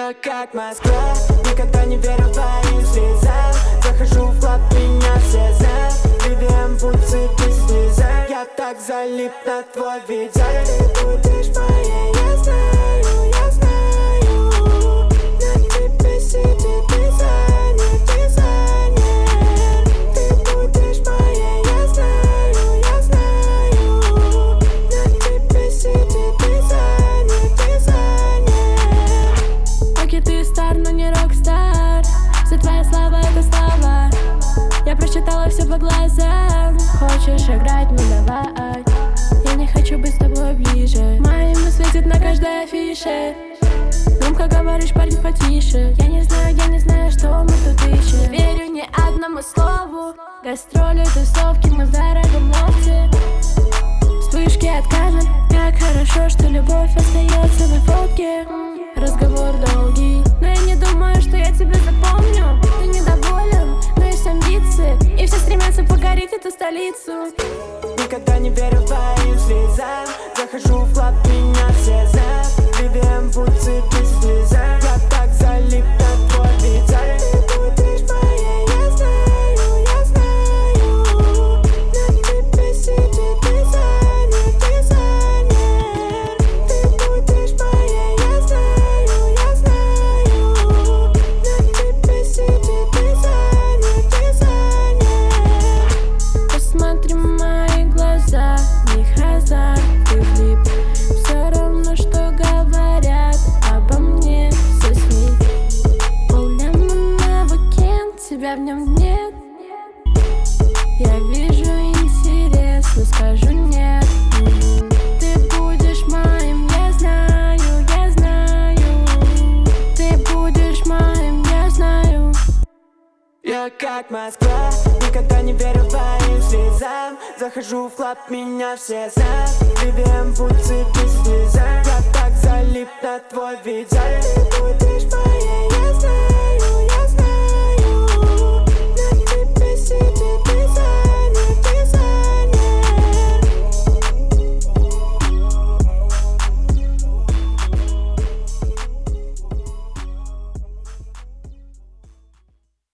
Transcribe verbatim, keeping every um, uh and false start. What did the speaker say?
Я как Москва, никогда не верил твоим слезам. Захожу в клуб, меня все знают. Вивиан Пуцци, без дизайн. Я так залип на твой видео. Ты будешь моей, я знаю, я знаю. На тебе сидит дизайнер, дизайнер. Ты будешь моей, я знаю, я знаю. На тебе сидит дизайнер, дизайнер. Окей, ты стар, но не рок-стар. Вся твоя слава — это слова. Я прочитала все по глазам. Хочешь играть, ну давай. Я не хочу быть с тобой ближе. Мое имя светит на каждой афише. Громко говоришь, парень, потише. Я не знаю, я не знаю, что мы тут ищем. Верю ни одному слову. Гастроли, тусовки, мы в дорогом лофте. Вспышки от камер. Как хорошо, что любовь остается на фотке. Разговор долгий, но я не думаю, что я тебя запомню. Ты недоволен, но есть амбиции, и все стремятся покорить эту столицу. Никогда не верил твоим слезам. Захожу в клуб, меня все знают. Вивиан Пуцци, без дизайн. Я так залип на твой видео. Ты будешь моей, я знаю, я знаю. На тебе сидит дизайнер, дизайнер. Ты будешь моей, я знаю, я знаю. На тебе сидит дизайнер, дизайнер. Посмотри в мои глаза, в них азарт, ты влип. Все равно, что говорят обо мне все СМИ. Полляма на уикенд, тебя в нем нет. Я вижу интерес, но скажу нет. Ты будешь моим, я знаю, я знаю. Ты будешь моим, я знаю. Я как Москва, никогда не верил твоим слезам. Захожу в клуб, меня все знают. Вивиан Пуцци, без дизайн. Я так залип на твой видео. Ты будешь моей.